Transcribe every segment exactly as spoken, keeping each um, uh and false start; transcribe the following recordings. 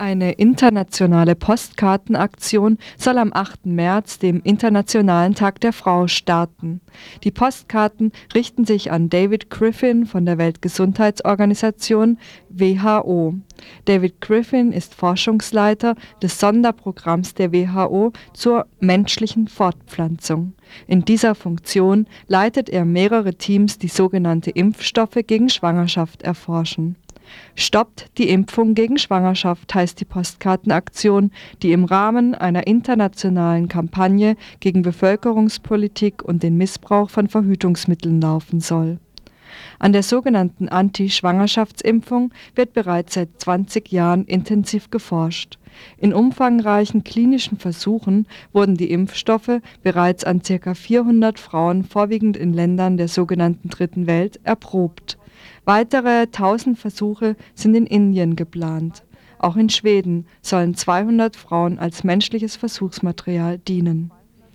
Eine internationale Postkartenaktion soll am achten März, dem Internationalen Tag der Frau, starten. Die Postkarten richten sich an David Griffin von der Weltgesundheitsorganisation W H O. David Griffin ist Forschungsleiter des Sonderprogramms der W H O zur menschlichen Fortpflanzung. In dieser Funktion leitet er mehrere Teams, die sogenannte Impfstoffe gegen Schwangerschaft erforschen. Stoppt die Impfung gegen Schwangerschaft heißt die Postkartenaktion, die im Rahmen einer internationalen Kampagne gegen Bevölkerungspolitik und den Missbrauch von Verhütungsmitteln laufen soll. An der sogenannten Anti-Schwangerschaftsimpfung wird bereits seit zwanzig Jahren intensiv geforscht. In umfangreichen klinischen Versuchen wurden die Impfstoffe bereits an ca. vierhundert Frauen, vorwiegend in Ländern der sogenannten Dritten Welt, erprobt. Weitere tausend Versuche sind in Indien geplant. Auch in Schweden sollen zweihundert Frauen als menschliches Versuchsmaterial dienen.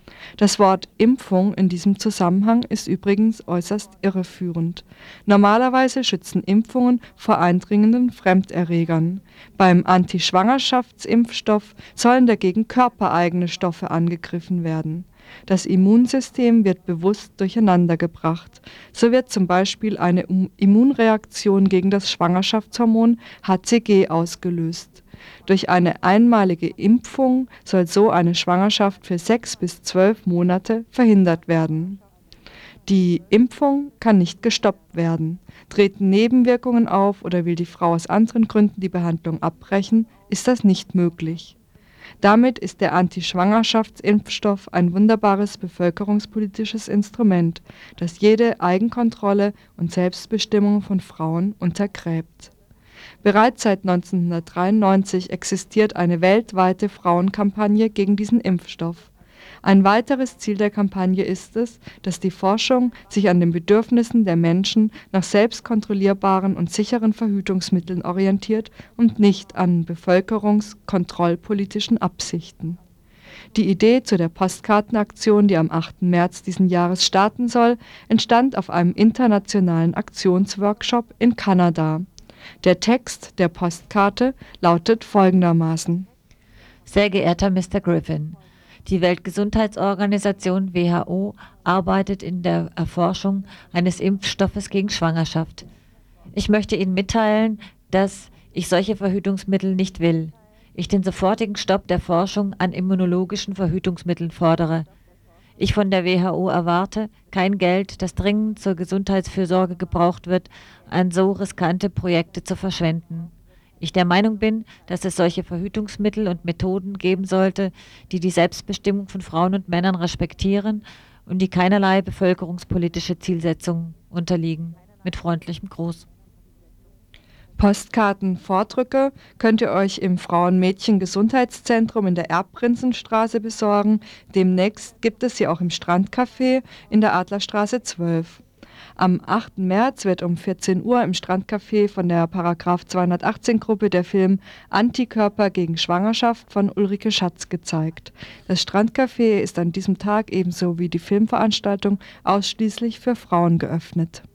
Das Wort Impfung in diesem Zusammenhang ist übrigens äußerst irreführend. Normalerweise schützen Impfungen vor eindringenden Fremderregern. Beim Anti-Schwangerschaftsimpfstoff sollen dagegen körpereigene Stoffe angegriffen werden. Das Immunsystem wird bewusst durcheinandergebracht. So wird zum Beispiel eine Immunreaktion gegen das Schwangerschaftshormon H C G ausgelöst. Durch eine einmalige Impfung soll so eine Schwangerschaft für sechs bis zwölf Monate verhindert werden. Die Impfung kann nicht gestoppt werden. Treten Nebenwirkungen auf oder will die Frau aus anderen Gründen die Behandlung abbrechen, ist das nicht möglich. Damit ist der Anti-Schwangerschaftsimpfstoff ein wunderbares bevölkerungspolitisches Instrument, das jede Eigenkontrolle und Selbstbestimmung von Frauen untergräbt. Bereits seit neunzehnhundertdreiundneunzig existiert eine weltweite Frauenkampagne gegen diesen Impfstoff. Ein weiteres Ziel der Kampagne ist es, dass die Forschung sich an den Bedürfnissen der Menschen nach selbstkontrollierbaren und sicheren Verhütungsmitteln orientiert und nicht an bevölkerungskontrollpolitischen Absichten. Die Idee zu der Postkartenaktion, die am achten März diesen Jahres starten soll, entstand auf einem internationalen Aktionsworkshop in Kanada. Der Text der Postkarte lautet folgendermaßen: Sehr geehrter Mister Griffin, die Weltgesundheitsorganisation W H O arbeitet in der Erforschung eines Impfstoffes gegen Schwangerschaft. Ich möchte Ihnen mitteilen, dass ich solche Verhütungsmittel nicht will. Ich den sofortigen Stopp der Forschung an immunologischen Verhütungsmitteln fordere. Ich von der W H O erwarte, kein Geld, das dringend zur Gesundheitsfürsorge gebraucht wird, an so riskante Projekte zu verschwenden. Ich der Meinung bin, dass es solche Verhütungsmittel und Methoden geben sollte, die die Selbstbestimmung von Frauen und Männern respektieren und die keinerlei bevölkerungspolitische Zielsetzungen unterliegen. Mit freundlichem Gruß. Postkartenvordrücke könnt ihr euch im Frauen-Mädchen-Gesundheitszentrum in der Erbprinzenstraße besorgen. Demnächst gibt es sie auch im Strandcafé in der Adlerstraße zwölf. Am achten März wird um vierzehn Uhr im Strandcafé von der Paragraph zweihundertachtzehn Gruppe der Film Antikörper gegen Schwangerschaft von Ulrike Schatz gezeigt. Das Strandcafé ist an diesem Tag ebenso wie die Filmveranstaltung ausschließlich für Frauen geöffnet.